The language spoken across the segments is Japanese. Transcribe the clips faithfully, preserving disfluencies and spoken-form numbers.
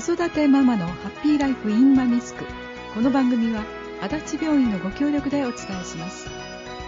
育てママのハッピーライフインマミスク。この番組は足立病院のご協力でお伝えします。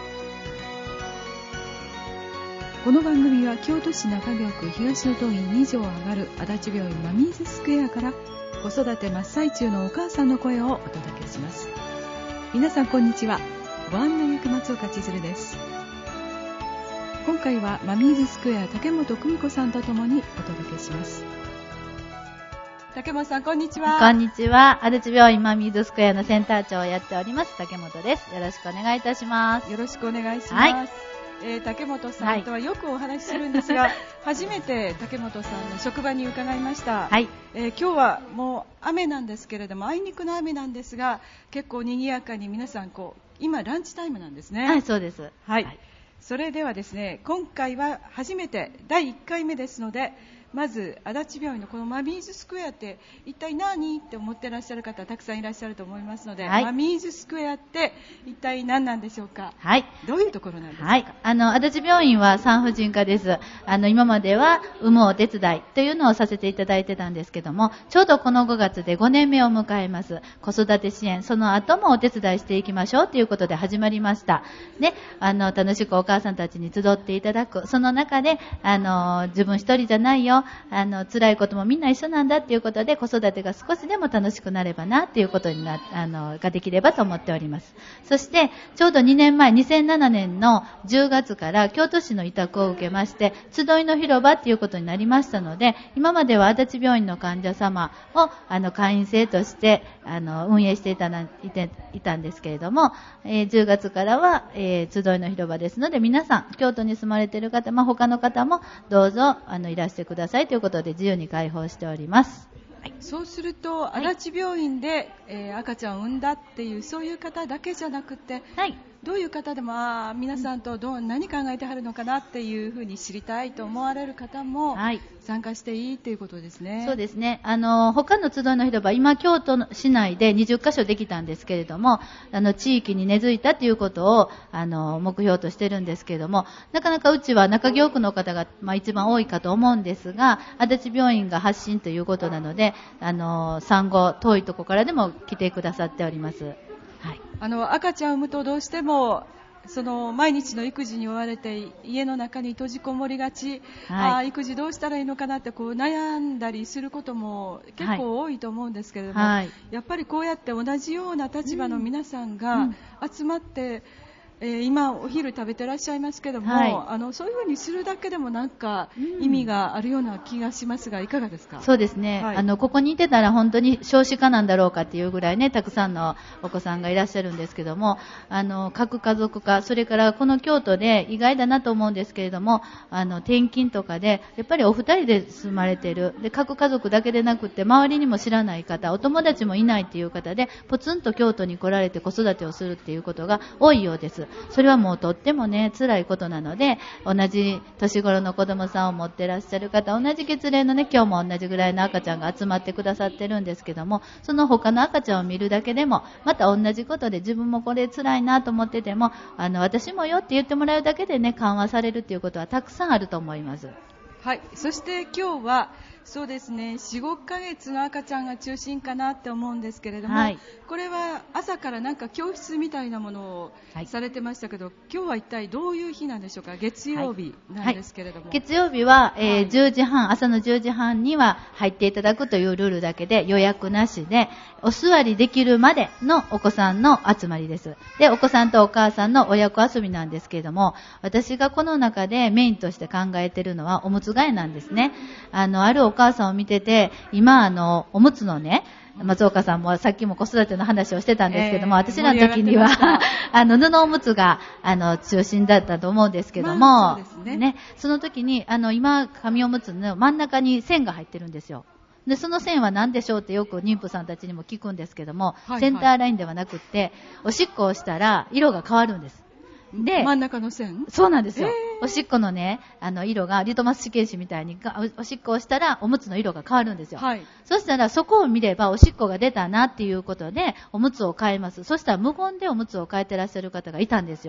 この番組は京都市中京区東野東院に条上がる足立病院マミーズスクエアから子育て真っ最中のお母さんの声をお届けします。皆さんこんにちは。ご案内役松岡千鶴です。今回はマミーズスクエア竹本久美子さんとともにお届けします。竹本さんこんにちは。 こんにちは。足立病院マミーズスクエアのセンター長をやっております竹本です。よろしくお願いいたします。 よろしくお願いします。 はい、 えー、竹本さんとはよくお話しするんですが、はい、初めて竹本さんの職場に伺いました。 はい、 えー、今日はもう雨なんですけれども、あいにくの雨なんですが、結構賑やかに皆さんこう今ランチタイムなんですね。 はい、そうです。 はい。はい、それではですね、今回は初めてだいいっかいめですので、まず足立病院のこのマミーズスクエアって一体何って思ってらっしゃる方たくさんいらっしゃると思いますので、はい、マミーズスクエアって一体何なんでしょうか。 はい、 どういうところなんですか。 はい、あの足立病院は産婦人科です。あの今までは産むお手伝いというのをさせていただいてたんですけども、ちょうどこのごがつでごねんめを迎えます。子育て支援、その後もお手伝いしていきましょうということで始まりました。で、あの楽しくお母さんたちに集っていただく、その中であの自分一人じゃないよ、あの辛いこともみんな一緒なんだっていうことで、子育てが少しでも楽しくなればなっていうことになあのができればと思っております。そしてちょうどにねんまえにせんななねんのじゅうがつから京都市の委託を受けまして、集いの広場っていうことになりましたので、今までは足立病院の患者様をあの会員制としてあの運営していたないていたんですけれども、えー、じゅうがつからは、えー、集いの広場ですので、皆さん京都に住まれている方、まあ、他の方もどうぞあのいらしてくださいということで自由に開放しております。 はい、そうすると足立病院で、はい、えー、赤ちゃんを産んだっていうそういう方だけじゃなくて、はい、どういう方でもあ皆さんとどう何考えてはるのかなっていうふうに知りたいと思われる方も参加していいということですね。 そうですね。あの他の集いの広場、今京都市内でにじゅっかしょできたんですけれども、あの地域に根付いたということをあの目標としてるんですけれども、なかなかうちは中京区の方が、まあ、一番多いかと思うんですが、足立病院が発信ということなので、あの産後遠いところからでも来てくださっております。 はい、あの赤ちゃんを産むとどうしてもその毎日の育児に追われて家の中に閉じこもりがち、はい、あ育児どうしたらいいのかなってこう悩んだりすることも結構多いと思うんですけれども、はい、やっぱりこうやって同じような立場の皆さんが集まって、うんうん、えー、今お昼食べてらっしゃいますけども、はい、あのそういうふうにするだけでもなんか意味があるような気がしますが、いかがですか。 そうですね、はい、あのここにいてたら本当に少子化なんだろうかっていうぐらいね、たくさんのお子さんがいらっしゃるんですけども、あの核家族化、それからこの京都で意外だなと思うんですけれども、あの転勤とかでやっぱりお二人で住まれている、で核家族だけでなくて周りにも知らない方、お友達もいないっていう方でポツンと京都に来られて子育てをするっていうことが多いようです。それはもうとってもね辛いことなので、同じ年頃の子供さんを持ってらっしゃる方、同じ月齢のね、今日も同じぐらいの赤ちゃんが集まってくださってるんですけども、その他の赤ちゃんを見るだけでもまた同じことで自分もこれ辛いなと思ってても、あの私もよって言ってもらうだけでね緩和されるっていうことはたくさんあると思います。 はい、そして今日はそうですね、よん、ごかげつの赤ちゃんが中心かなって思うんですけれども、はい、これは朝からなんか教室みたいなものをされてましたけど、はい、今日は一体どういう日なんでしょうか。月曜日なんですけれども、 はいはい、月曜日は、えーはい、じゅうじはん、朝のじゅうじはんには入っていただくというルールだけで、予約なしでお座りできるまでのお子さんの集まりです。で、お子さんとお母さんの親子遊びなんですけれども、私がこの中でメインとして考えているのはおむつ替えなんですね。あのあるお母さんを見てて、今あのおむつのね、松岡さんもさっきも子育ての話をしてたんですけども、えー、私らの時にはあの布おむつがあの中心だったと思うんですけども、まあ そうですね、ね、その時にあの今紙おむつの真ん中に線が入ってるんですよ。でその線は何でしょうってよく妊婦さんたちにも聞くんですけども、はいはい、センターラインではなくっておしっこをしたら色が変わるんです。 で真ん中の線、 そうなんですよ、えー、おしっこのねあの色がリトマス試験紙みたいにおしっこをしたらおむつの色が変わるんですよ、はい、そしたらそこを見ればおしっこが出たなっていうことでおむつを変えます。そしたら無言でおむつを変えてらっしゃる方がいたんですよ。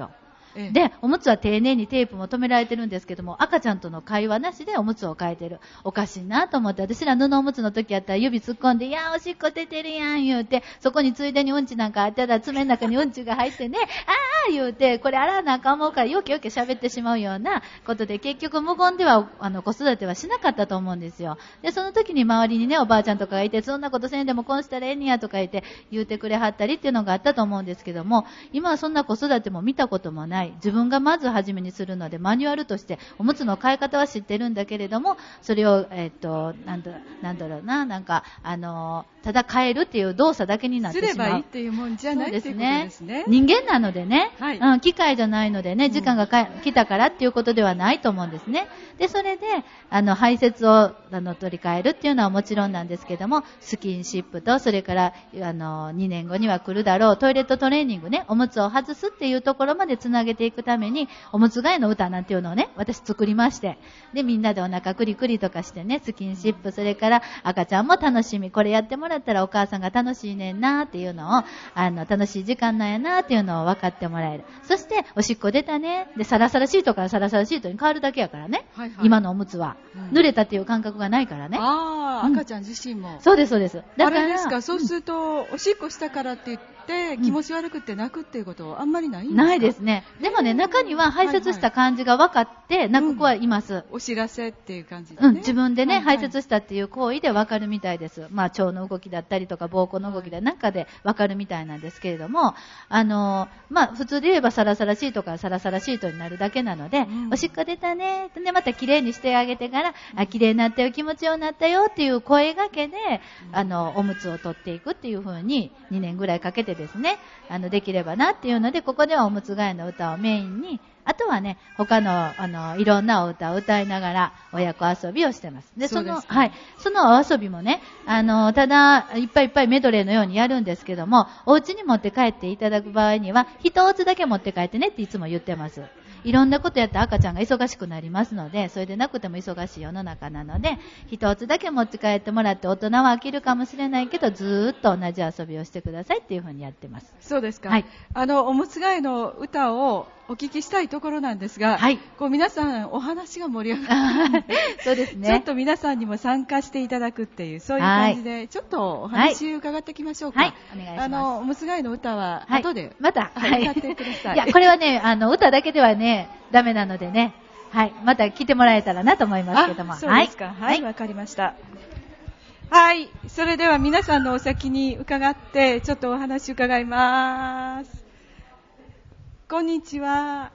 ええ、 でおむつは丁寧にテープも止められてるんですけども、赤ちゃんとの会話なしでおむつを変えてる。おかしいなと思って、私ら布おむつの時やったら指突っ込んで、いやおしっこ出てるやん言うて、そこについでにうんちなんかあったら爪の中にうんちが入ってね、あー言うて、これ洗わなあかん思うからよけよけ喋ってしまうようなことで、結局無言ではあの子育てはしなかったと思うんですよ。でその時に周りにねおばあちゃんとかがいて、そんなことせんでもこうしたらええにやとか言って言うてくれはったりっていうのがあったと思うんですけども、今はそんな子育ても見たこともない。自分がまず初めにするので、マニュアルとしておむつの替え方は知ってるんだけれども、それをえっとなんだなんだろうななんかあのただ変えるっていう動作だけになってしまう。 すればいいっていうもんじゃないっていうことですね。 人間なのでね、 はい、 うん、機械じゃないのでね、時間がか、うん、来たからっていうことではないと思うんですね。でそれであの排泄をあの取り替えるっていうのはもちろんなんですけども、スキンシップと、それからあのにねんごには来るだろうトイレットトレーニングね、おむつを外すっていうところまでつなげていくために、おむつ替えの歌なんていうのをね私作りまして、でみんなでお腹クリクリとかしてね、スキンシップ、それから赤ちゃんも楽しみ、これやってもらったらお母さんが楽しいねんなっていうのを、あの楽しい時間なんやなっていうのを分かってもらえる。そしておしっこ出たねで、サラサラシートからサラサラシートに変わるだけやからね、はいはい、今のおむつは、うん、濡れたっていう感覚がないからね。 ああ、うん、赤ちゃん自身もそうですそうです。 だからあれですか、そうすると、うん、おしっこしたからって言って気持ち悪くて泣くっていうことあんまりないんですか？ ないですね。でもね、中には排泄した感じが分かって泣く子はいます、 うん、お知らせっていう感じで、 ね、うん、自分でね、はいはい、排泄したっていう行為で分かるみたいです。まあ腸の動きだったりとか膀胱の動きで中で分かるみたいなんですけれども、あのまあ普通で言えばサラサラシートからサラサラシートになるだけなので、うん、おしっこ出たねでまたきれいにしてあげてから、あ、きれいになったよ、気持ちよくなったよっていう声掛けで、うん、あのおむつを取っていくっていう風ににねんぐらいかけてですね、あのできればなっていうので、ここではおむつ替えの歌をメインに、あとはね他のあのいろんなお歌を歌いながら親子遊びをしてます。でそのはいそのお遊びもね、あのただいっぱいいっぱいメドレーのようにやるんですけども、お家に持って帰っていただく場合には一つだけ持って帰ってねっていつも言ってます。いろんなことやって赤ちゃんが忙しくなりますので、それでなくても忙しい世の中なので、一つだけ持って帰ってもらって、大人は飽きるかもしれないけどずーっと同じ遊びをしてくださいっていうふうにやってます。 そうですか、 はい、 あのおむつ替えの歌をお聞きしたいところなんですが、はい、こう皆さんお話が盛り上がってそうですね、 ちょっと皆さんにも参加していただくっていう、そういう感じで、はい、ちょっとお話伺っていきましょうか。 はい、お願いします。 あのおむつ替えの歌は後で、 はい、また、 はい、歌ってください。 いやこれはね、あの歌だけではねダメなのでね、はい、また来てもらえたらなと思いますけども。 そうですか、はい、わ、はい、かりました。はい、それでは皆さんのお先に伺ってちょっとお話伺います。こんにちは。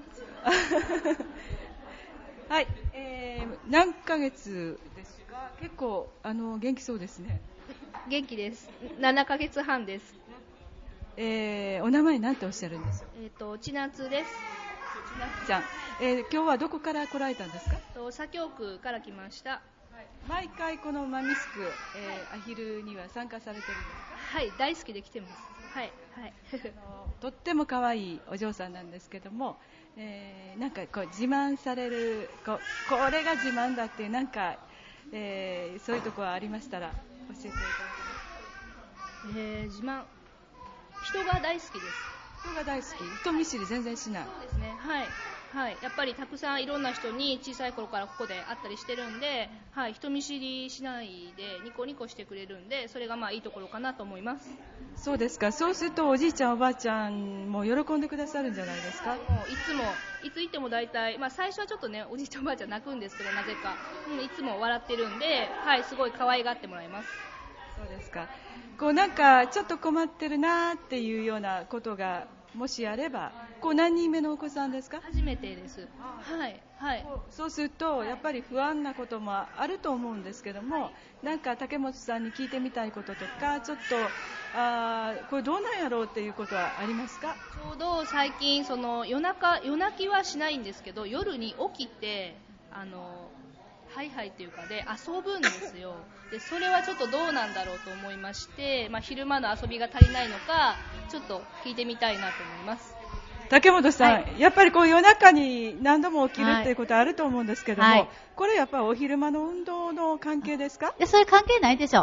はい、えー、何ヶ月ですか？結構あの元気そうですね。 元気です。ななかげつはんです。 えー、お名前なんておっしゃるんですか？ えっと千夏です。 千夏ちゃん、えー、今日はどこから来られたんですか？ と左京区から来ました。 はい、毎回このマミスク、えー、アヒルには参加されてるんですか？ はい、大好きで来てます。はいはい。 とっても可愛いお嬢さんなんですけども、えー、なんかこう自慢される こ, これが自慢だっていうなんか、えー、そういうところありましたら教えていただけますか？ えー、自慢、人が大好きです。 人が大好き、人見知り全然しない。 そうですね、はいはい、やっぱりたくさんいろんな人に小さい頃からここで会ったりしてるんで、はい、人見知りしないでニコニコしてくれるんで、それがまあいいところかなと思います。 そうですか。そうするとおじいちゃんおばあちゃんも喜んでくださるんじゃないですか？ もういつもいつ行っても大体、まあ、最初はちょっとねおじいちゃんおばあちゃん泣くんですけど、なぜか、うん、いつも笑ってるんで、はい、すごい可愛がってもらいます。 そうですか。こうなんかちょっと困ってるなっていうようなことがもしあれば、こう何人目のお子さんですか？ 初めてです。はいはい。 そうするとやっぱり不安なこともあると思うんですけども、はい、なんか竹本さんに聞いてみたいこととか、ちょっとあこれどうなんやろうっていうことはありますか？ ちょうど最近その夜中夜泣きはしないんですけど、夜に起きてあのハイハイっていうかで遊ぶんですよ。でそれはちょっとどうなんだろうと思いまして、まあ、昼間の遊びが足りないのかちょっと聞いてみたいなと思います。 竹本さん、はい、やっぱりこう夜中に何度も起きるはいっていうことあると思うんですけども、はい、これやっぱりお昼間の運動の関係ですか？ いやそれ関係ないでしょ。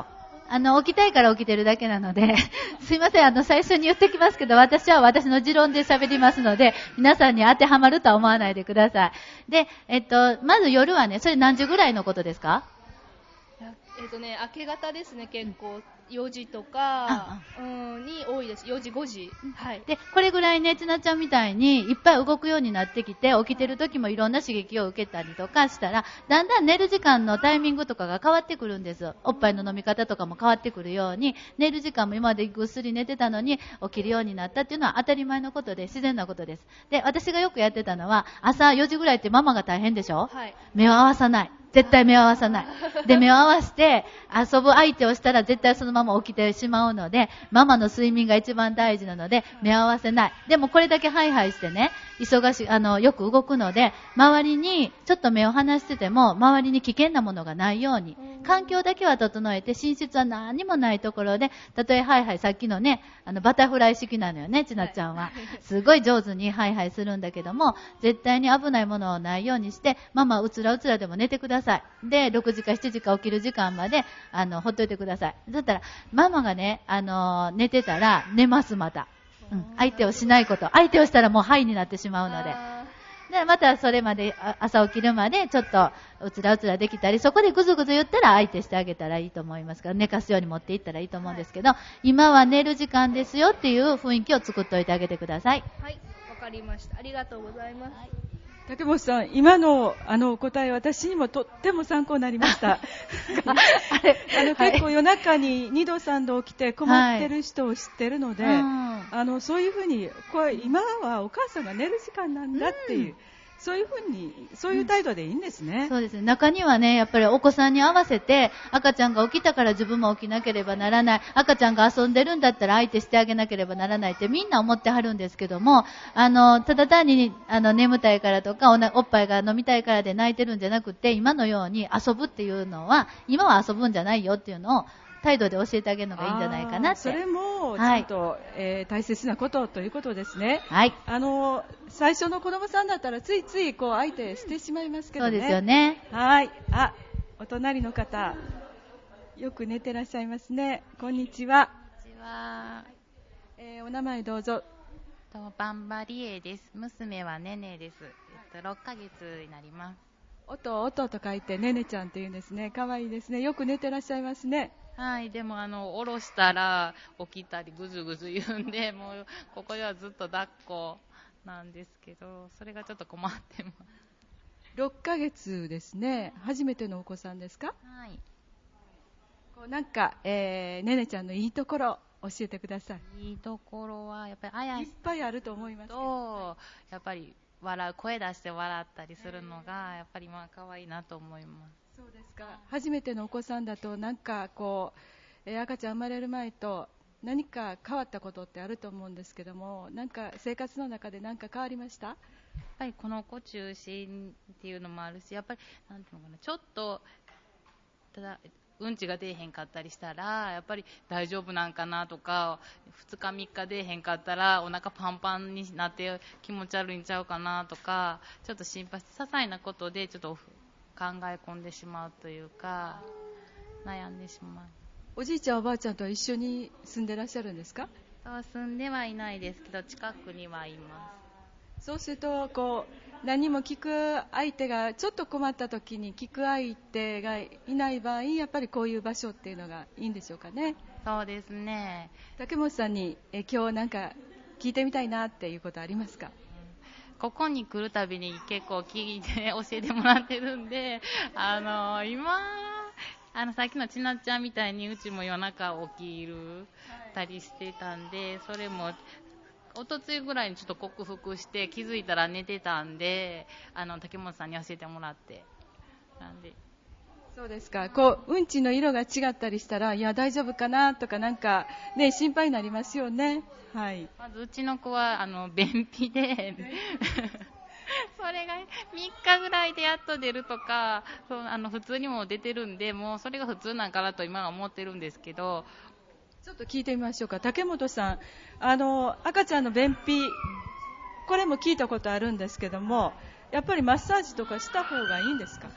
あの、起きたいから起きてるだけなので、すいません、あの、最初に言ってきますけど、私は私の持論で喋りますので、皆さんに当てはまるとは思わないでください。で、えっと、まず夜はね、それ何時ぐらいのことですか？ えっとね、明け方ですね、結構。よじとか、うん、に多いです。よじ、ごじ。はい。 で、これぐらいね、ちなちゃんみたいにいっぱい動くようになってきて、起きてる時もいろんな刺激を受けたりとかしたら、だんだん寝る時間のタイミングとかが変わってくるんです。おっぱいの飲み方とかも変わってくるように、寝る時間も今までぐっすり寝てたのに起きるようになったっていうのは当たり前のことで、自然なことです。で、私がよくやってたのは、朝よじぐらいってママが大変でしょ？はい。目を合わさない。絶対目を合わさない。で、目を合わせて遊ぶ相手をしたら絶対そのまま起きてしまうので、ママの睡眠が一番大事なので、目を合わせない。でもこれだけハイハイしてね、忙しい、あの、よく動くので、周りにちょっと目を離してても、周りに危険なものがないように、環境だけは整えて、寝室は何もないところで、たとえハイハイ、さっきのね、あの、バタフライ式なのよね、ちなちゃんは。すごい上手にハイハイするんだけども、絶対に危ないものをないようにして、ママうつらうつらでも寝てください。で、ろくじかしちじか起きる時間まで、あの、ほっといてください。だったら、ママがね、あの、寝てたら、寝ます、また。うん。相手をしないこと。相手をしたらもうハイになってしまうので。で、またそれまで、朝起きるまで、ちょっと、うつらうつらできたり、そこでぐずぐず言ったら相手してあげたらいいと思いますから、寝かすように持っていったらいいと思うんですけど、今は寝る時間ですよっていう雰囲気を作っておいてあげてください。 はい、わかりました。ありがとうございます。はい、 竹本さん、今のあのお答え、私にもとっても参考になりました。あの結構夜中ににどさんど起きて困ってる人を知ってるので、はい、あのそういうふうにこれ今はお母さんが寝る時間なんだっていう、うん、そういうふうにそういう態度でいいんですね、 うん、そうですね。中にはね、やっぱりお子さんに合わせて赤ちゃんが起きたから自分も起きなければならない、赤ちゃんが遊んでるんだったら相手してあげなければならないってみんな思ってはるんですけども、あのただ単にあの眠たいからとか お, なおっぱいが飲みたいからで泣いてるんじゃなくて、今のように遊ぶっていうのは今は遊ぶんじゃないよっていうのを態度で教えてあげるのがいいんじゃないかなって。 それもちゃんと、はい、えー、大切なことということですね。 はい。 あの最初の子供さんだったらついついこう相手してしまいますけどね。 そうですよね。 はい。あ、お隣の方よく寝てらっしゃいますね。こんにちは。 こんにちは。 えー、お名前どうぞ。 とバンバリエです。娘はネネです。えっとろっかげつになります。 音音と書いてネネちゃんっていうんですね。可愛いですね。よく寝てらっしゃいますね。 はい、でもあの下ろしたら起きたりぐずぐず言うんで、もうここではずっと抱っこなんですけど、それがちょっと困ってます。 ろっかげつですね。初めてのお子さんですか？ はい。 こうなんか、えー、ねねちゃんのいいところ教えてください。 いいところはやっぱりあやいっぱいあると思いますけど、 やっぱり笑う、声出して笑ったりするのがやっぱりまあ可愛いなと思います。 そうですか。初めてのお子さんだとなんかこう、えー、赤ちゃん生まれる前と何か変わったことってあると思うんですけども、なんか生活の中で何か変わりました？ やっぱりこの子中心っていうのもあるし、やっぱりなんていうのかな、ちょっとただうんちが出えへんかったりしたらやっぱり大丈夫なんかなとか、ふつかみっか出えへんかったらお腹パンパンになって気持ち悪いんちゃうかなとか、ちょっと心配して些細なことでちょっと考え込んでしまうというか、悩んでしまう。 おじいちゃんおばあちゃんとは一緒に住んでらっしゃるんですか？ そう住んではいないですけど近くにはいます。 そうするとこう何も聞く相手がちょっと困った時に聞く相手がいない場合、やっぱりこういう場所っていうのがいいんでしょうかね。 そうですね。 竹本さんにえ今日なんか聞いてみたいなっていうことありますか？ ここに来るたびに結構聞いて教えてもらってるんで、あの今あのさっきのちなっちゃんみたいにうちも夜中起きるたりしてたんで、それもおとついぐらいにちょっと克服して気づいたら寝てたんで、あの竹本さんに教えてもらってなんで。 そうですか。こううんちの色が違ったりしたら、いや大丈夫かなとかなんかね心配になりますよね。はい。 まずうちの子はあの便秘でそれがみっかぐらいでやっと出るとか、そうあの普通にも出てるんで、もうそれが普通なんかなと今は思ってるんですけど。 ちょっと聞いてみましょうか。竹本さん、あの赤ちゃんの便秘、これも聞いたことあるんですけども、やっぱりマッサージとかした方がいいんですか？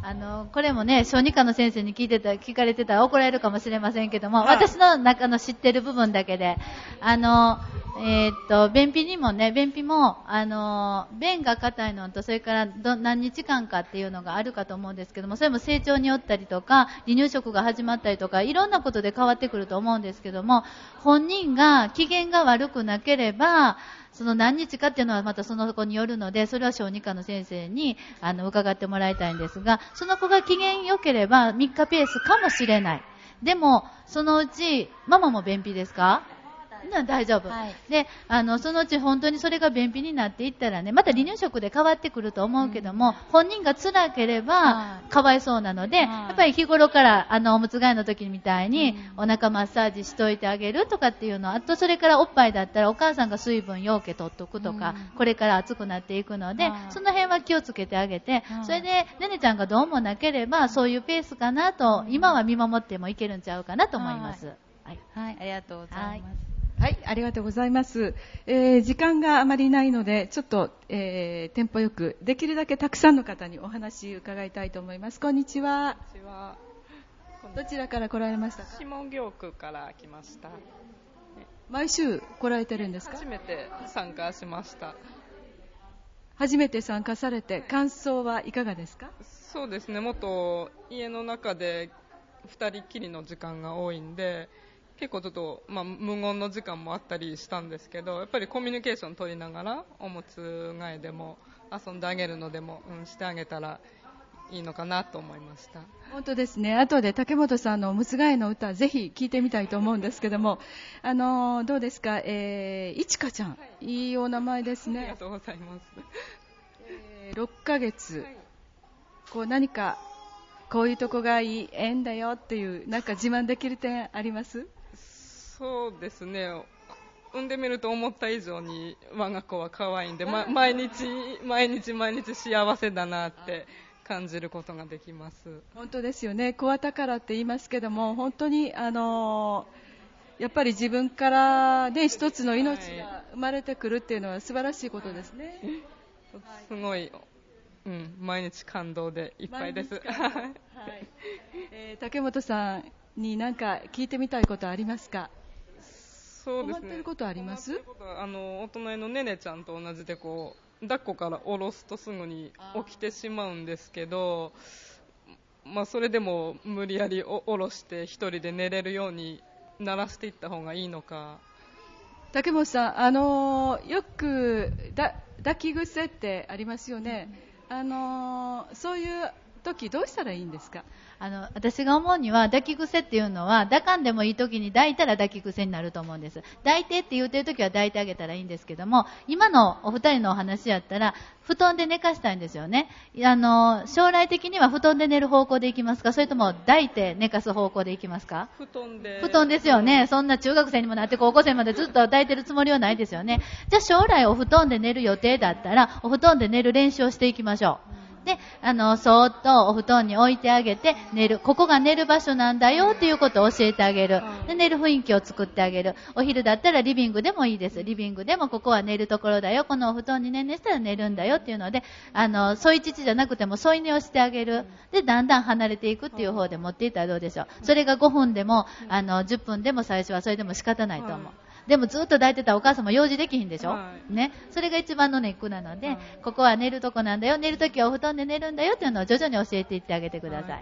あのこれもね小児科の先生に聞いてた聞かれてたら怒られるかもしれませんけども、 はい、 私の中の知ってる部分だけであの、えー、っと便秘にもね便秘もあの便が硬いのとそれからど何日間かっていうのがあるかと思うんですけども、それも成長によったりとか離乳食が始まったりとかいろんなことで変わってくると思うんですけども、本人が機嫌が悪くなければその何日かっていうのはまたその子によるので、それは小児科の先生にあの伺ってもらいたいんですが、その子が機嫌良ければみっかペースかもしれない。でもそのうちママも便秘ですか？大丈夫、はい、であのそのうち本当にそれが便秘になっていったらね、また離乳食で変わってくると思うけども、うん、本人が辛ければかわいそうなので、はい、やっぱり日頃からあのおむつ替えの時みたいにお腹マッサージしといてあげるとかっていうの、あとそれからおっぱいだったらお母さんが水分ようけ取っとくとか、うん、これから暑くなっていくので、はい、その辺は気をつけてあげて、はい、それでねねちゃんがどうもなければそういうペースかなと、うん、今は見守ってもいけるんちゃうかなと思います。はいはいはい、ありがとうございます。はいはい、ありがとうございます。えー、時間があまりないので、ちょっと、えー、テンポよく、できるだけたくさんの方にお話伺いたいと思います。こんにちは。 こんにちは。 どちらから来られましたか？ 下京区から来ました。 毎週来られてるんですか？ 初めて参加しました。 初めて参加されて、感想はいかがですか？ そうですね、もっと家の中でふたりきりの時間が多いんで、結構ちょっと、まあ、無言の時間もあったりしたんですけど、やっぱりコミュニケーション取りながらおむつ替えでも遊んであげるのでも、うん、してあげたらいいのかなと思いました。 本当ですね。後で竹本さんのおむつ替えの歌ぜひ聴いてみたいと思うんですけども、あのどうですか、えー、いちかちゃん、はい、いいお名前ですね。 ありがとうございます。 えー、ろっかげつ、はい、こう何かこういうとこがいい、ええんだよっていうなんか自慢できる点あります？ そうですね、産んでみると思った以上に我が子は可愛いんで、ま、毎日毎日毎日幸せだなって感じることができます。 本当ですよね。子は宝って言いますけども、本当にあのやっぱり自分からね一つの命が生まれてくるっていうのは素晴らしいことですね。 すごい、うん、毎日感動でいっぱいです。 はいえー、竹本さんに何か聞いてみたいことありますか？ そうですね、 困ってることあります？ あのお隣のねねちゃんと同じでこう抱っこから下ろすとすぐに起きてしまうんですけど、まあ、それでも無理やりお下ろして一人で寝れるようにならしていった方がいいのか。 竹本さん、あのよくだ抱き癖ってありますよね、うん、あのそういう時どうしたらいいんですか？ あの私が思うには抱き癖っていうのは抱かんでもいい時に抱いたら抱き癖になると思うんです。抱いてって言ってる時は抱いてあげたらいいんですけども、今のお二人のお話やったら布団で寝かしたいんですよね。あの将来的には布団で寝る方向でいきますか、それとも抱いて寝かす方向でいきますか？ 布団で。 布団ですよね。そんな中学生にもなって高校生までずっと抱いてるつもりはないですよね。じゃあ将来お布団で寝る予定だったらお布団で寝る練習をしていきましょう。で、あの、そーっとお布団に置いてあげて寝る。ここが寝る場所なんだよっていうことを教えてあげる。で、寝る雰囲気を作ってあげる。お昼だったらリビングでもいいです。リビングでもここは寝るところだよ。このお布団にねんねしたら寝るんだよっていうので、あの、添い乳じゃなくても添い寝をしてあげる。で、だんだん離れていくっていう方で持っていったらどうでしょう。それがごふんでも、あの、じゅっぷんでも最初はそれでも仕方ないと思う。でもずっと抱いてたらお母さんも用事できひんでしょ、はい、ね、それが一番のネックなので、はい、ここは寝るとこなんだよ、寝るときはお布団で寝るんだよっていうのを徐々に教えていってあげてください。はい、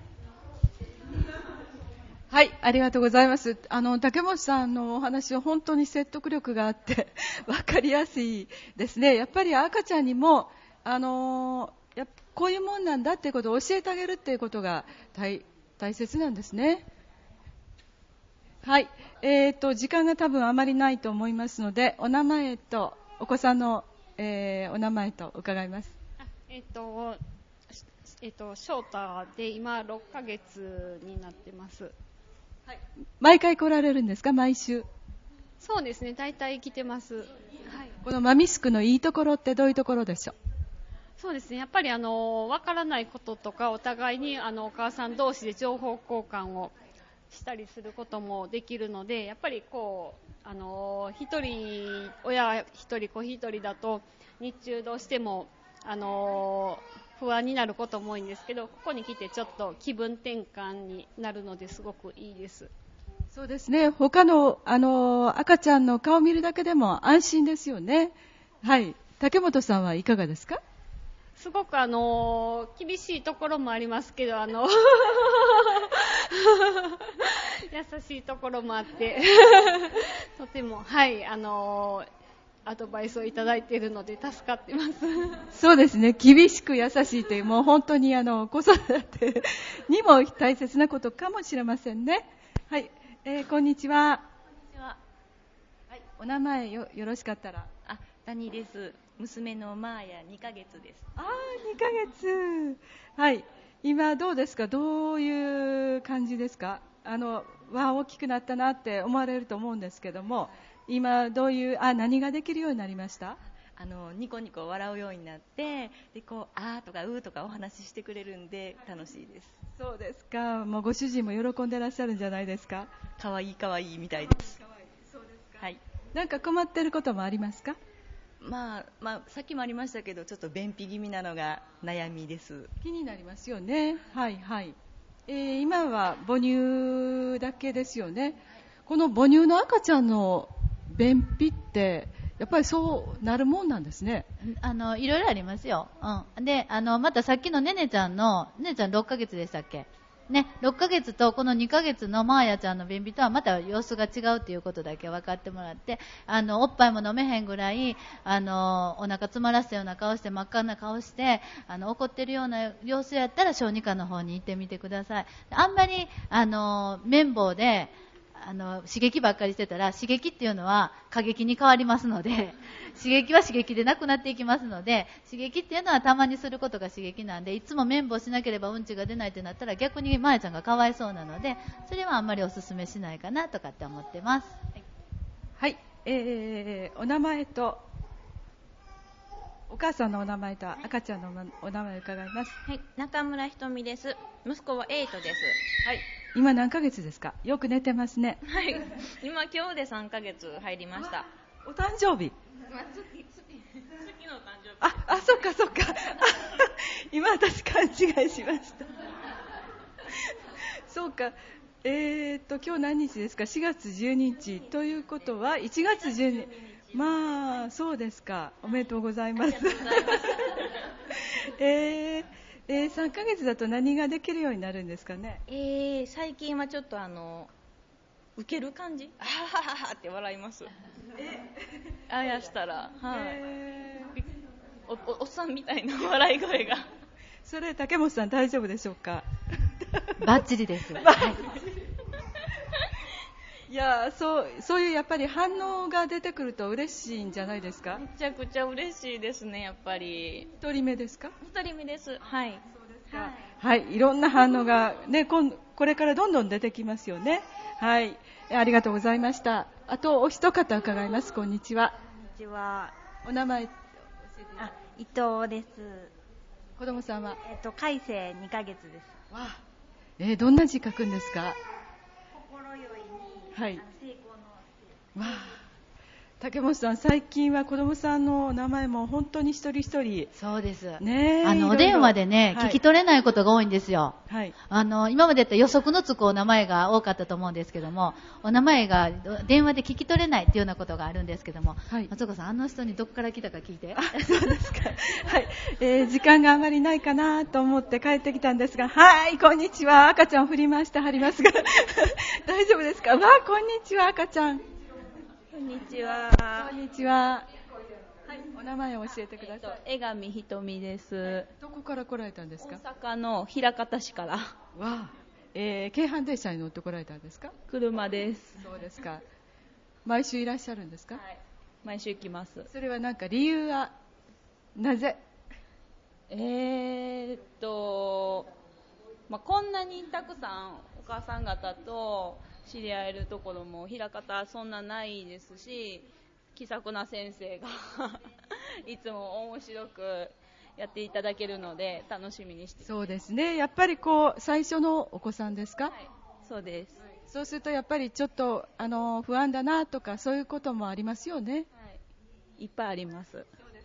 はい、ありがとうございます。あの竹本さんのお話は本当に説得力があって分かりやすいですね。やっぱり赤ちゃんにもあのやこういうもんなんだっていうことを教えてあげるっていうことが 大, 大切なんですね。はい、えーと、時間が多分あまりないと思いますので、お名前とお子さんの、えー、お名前と伺います。 あえーとえーと、翔太で今ろっかげつになってます。 はい、毎回来られるんですか？毎週。 そうですね、大体来てます。はい、 このマミスクのいいところってどういうところでしょう？ そうですね、やっぱりあの分からないこととかお互いにあのお母さん同士で情報交換をしたりすることもできるので、やっぱりこうあの一人親一人子一人だと日中どうしてもあの不安になることも多いんですけど、ここに来てちょっと気分転換になるのですごくいいです。 そうですね。他の、あの赤ちゃんの顔を見るだけでも安心ですよね。はい。竹本さんはいかがですか？ すごくあの厳しいところもありますけど、あの優しいところもあってとても、はい、あのアドバイスをいただいているので助かってますそうですね。厳しく優しいという、もう本当にあの子育てにも大切なことかもしれませんね。はい、えー、こんにちは。 こんにちは。 はい、お名前 よ, よろしかったら。 あ、谷です。娘のマーヤにかげつです。 あー、にかげつ。はい。今どうですか？どういう感じですか？あの、わあ、大きくなったなって思われると思うんですけども、今どういう、あ、何ができるようになりました？ あのニコニコ笑うようになって、でこうあーとかうーとかお話ししてくれるんで楽しいです。 そうですか。もうご主人も喜んでらっしゃるんじゃないですか？ かわいいかわいいみたいです。 かわいい。そうですか。 はい。 なんか困ってることもありますか？ まあまあ、さっきもありましたけど、ちょっと便秘気味なのが悩みです。 気になりますよね。はいはい。えー、今は母乳だけですよね。この母乳の赤ちゃんの便秘ってやっぱりそうなるもんなんですね。 あのいろいろありますよ。うん。で、あのまたさっきのねねちゃんのねねちゃんろっかげつでしたっけ？ね、ろっかげつとこのにかげつのマーヤちゃんの便秘とはまた様子が違うということだけ分かってもらって、あのおっぱいも飲めへんぐらいあのお腹詰まらせたような顔して真っ赤な顔してあの怒ってるような様子やったら小児科の方に行ってみてください。あんまりあの綿棒であの刺激ばっかりしてたら刺激っていうのは過激に変わりますので、刺激は刺激でなくなっていきますので、刺激っていうのはたまにすることが刺激なんで、いつも綿棒しなければうんちが出ないってなったら逆にまやちゃんがかわいそうなので、それはあんまりおすすめしないかなとかって思ってます。はい、 はい、えー、お名前とお母さんのお名前と赤ちゃんのお名前を伺います。 はい、中村ひとみです。息子はエイトです。 はい。今何ヶ月ですか？よく寝てますね。 はい。今今日でさんかげつ入りました。 お誕生日。 まあ、月月月の誕生日。 あ、あ、そっかそっか。今私勘違いしました。そうか。えーっと今日何日ですか？しがつじゅうににちということはいちがつじゅうににち。まあそうですか。おめでとうございます。えーえー、さんかげつだと何ができるようになるんですかね？ えー、最近はちょっとあのウケる感じ、あはははって笑います。あやしたら、はい、えー、お, お, おっさんみたいな笑い声が。 それ竹本さん大丈夫でしょうか？ バッチリです。はいいや、そう、そういうやっぱり反応が出てくると嬉しいんじゃないですか？ めちゃくちゃ嬉しいですね。やっぱり一人目ですか？ 一人目です。はい。 そうですか。はい、いろんな反応がね、今これからどんどん出てきますよね。はい、ありがとうございました。あとお一方伺います。こんにちは。 こんにちは。 お名前教えて。 あ、伊藤です。 子供さんは？ えっと海生にかげつです。 わあ、えー、どんな字書くんですか？ 心よいに、 はい、 成功の。 わあ、竹本さん、最近は子供さんの名前も本当に一人一人。 そうです。 ね、 あのお電話でね、 はい、 聞き取れないことが多いんですよ。 はい、 あの今までやったら予測のつくお名前が多かったと思うんですけども、お名前が電話で聞き取れないっていうようなことがあるんですけども、はい、松岡さん、あの人にどこから来たか聞いて。 あ、そうですか。はい、えー、時間があまりないかなと思って帰ってきたんですが、はい、こんにちは。赤ちゃんを振り回してはりますが大丈夫ですか？わあ、こんにちは、赤ちゃん。 こんにちは。 こんにちは。はい、お名前を教えてください。 江上ひとみです。 どこから来られたんですか？ 大阪の枚方市から。わあ、えー、京阪電車に乗って来られたんですか？ 車です。 そうですか。毎週いらっしゃるんですか？ はい、毎週来ます。 それは何か理由はなぜ？ えーっと、まあ、こんなにたくさんお母さん方と知り合えるところも枚方そんなないですし、気さくな先生がいつも面白くやっていただけるので楽しみにしています。 そうですね。やっぱりこう最初のお子さんですか？はい、 そうです。 そうするとやっぱりちょっとあの不安だなとかそういうこともありますよね。 はい、いっぱいあります。 そうです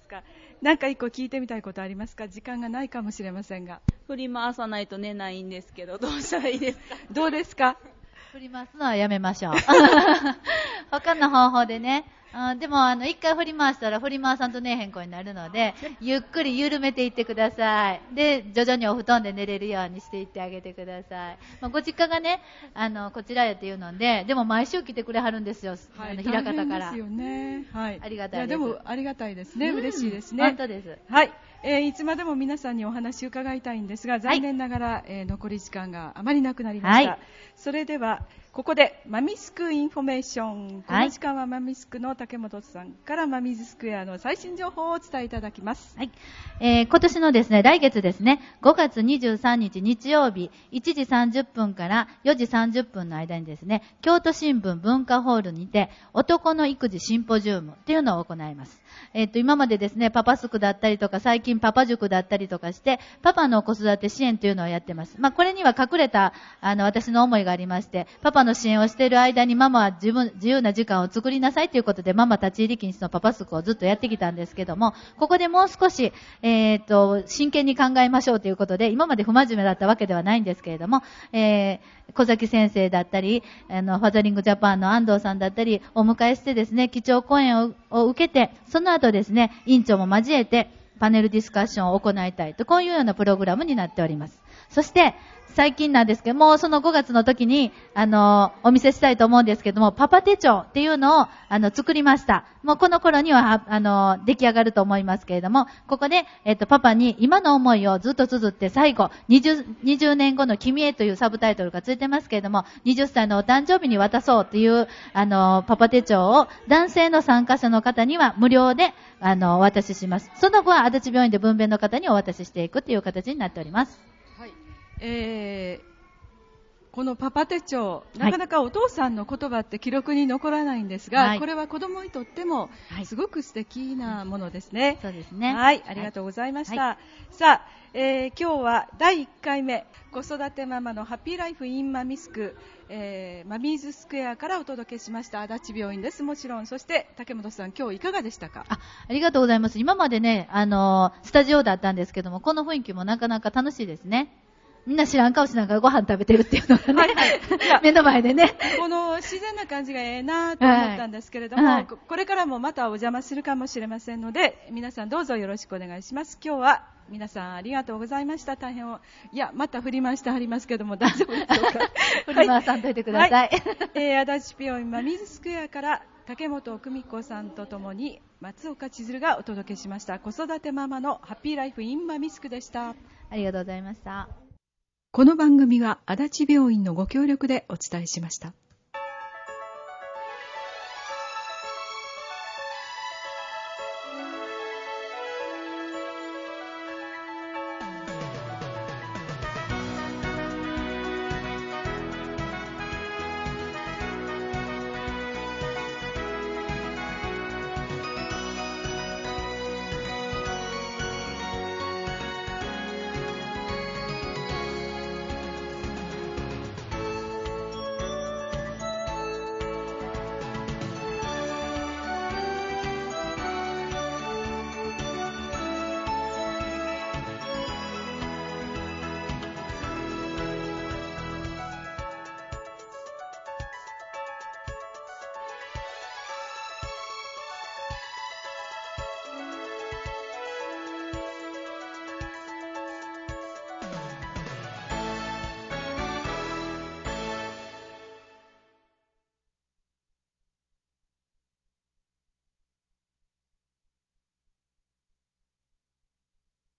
ですか。なんか一個聞いてみたいことありますか。時間がないかもしれませんが。 振り回さないと寝ないんですけど、どうしたらいいですか。 どうですか。 振り回すのはやめましょう。他の方法でね。あでも、あの、一回振り回したら振り回さんと寝へん子になるので、ゆっくり緩めていってください。で、徐々にお布団で寝れるようにしていってあげてください。まあ、ご実家がね、あの、こちらやっていうので、でも毎週来てくれはるんですよ。はい、あの、平方から。 ですよね。はい。 ありがたいです。 いや、でも、ありがたいですね。うん、嬉しいですね。 本当です。 はい。えー、いつまでも皆さんにお話を伺いたいんですが、残念ながら、はい、えー、残り時間があまりなくなりました。はい、それでは、ここでマミスクインフォメーション。この時間はマミスクの竹本さんからマミズスクエアの最新情報をお伝えいただきます。 はい。えー、今年のですね、来月ですね、ごがつにじゅうさんにち日曜日、いちじさんじゅっぷんからよじさんじゅっぷんの間にですね、京都新聞文化ホールにて、男の育児シンポジウムというのを行います。えっと、今までですね、パパスクだったりとか、最近パパ塾だったりとかして、パパの子育て支援というのをやってます。まあ、これには隠れた、あの、私の思いがありまして、パパの支援をしている間にママは自分、自由な時間を作りなさいということで、ママ立ち入り禁止のパパスクをずっとやってきたんですけども、ここでもう少し、えっと、真剣に考えましょうということで、今まで不真面目だったわけではないんですけれども、えー、小崎先生だったり、あの、ファザリングジャパンの安藤さんだったり、お迎えしてですね、基調講演を、を受けて、その後ですね、委員長も交えて、パネルディスカッションを行いたいと、こういうようなプログラムになっております。そして、最近なんですけども、そのごがつの時に、あの、お見せしたいと思うんですけども、パパ手帳っていうのを、あの、作りました。もうこの頃には、あの、出来上がると思いますけれども、ここで、えっと、パパに今の思いをずっと綴って最後、20、20年後の君へというサブタイトルがついてますけれども、はたちのお誕生日に渡そうという、あの、パパ手帳を男性の参加者の方には無料で、あの、お渡しします。その後は足立病院で分娩の方にお渡ししていくという形になっております。 えー、このパパ手帳、なかなかお父さんの言葉って記録に残らないんですが、はい、これは子供にとってもすごく素敵なものですね。 そうですね。 はい、ありがとうございました。はい、さあ、えー、今日はだいいっかいめ、子育てママのハッピーライフインマミスク、えー、マミーズスクエアからお届けしました足立病院です。もちろん、そして竹本さん、今日いかがでしたか。 あ、ありがとうございます。今までね、あのー、スタジオだったんですけども、この雰囲気もなかなか楽しいですね。みんな知らん顔しながらご飯食べてるっていうのがね、はいはい、目の前でね。 この自然な感じがええなと思ったんですけれども、はい、これからもまたお邪魔するかもしれませんので、皆さんどうぞよろしくお願いします。今日は皆さんありがとうございました。大変を、いや、また振り回してはりますけども大丈夫でしょうか。 振り回さんといてください。はいはい、 えー、足立病院マミーズスクエアから竹本久美子さんとともに松岡千鶴がお届けしました子育てママのハッピーライフインマミスクでした。 ありがとうございました。 この番組は足立病院のご協力でお伝えしました。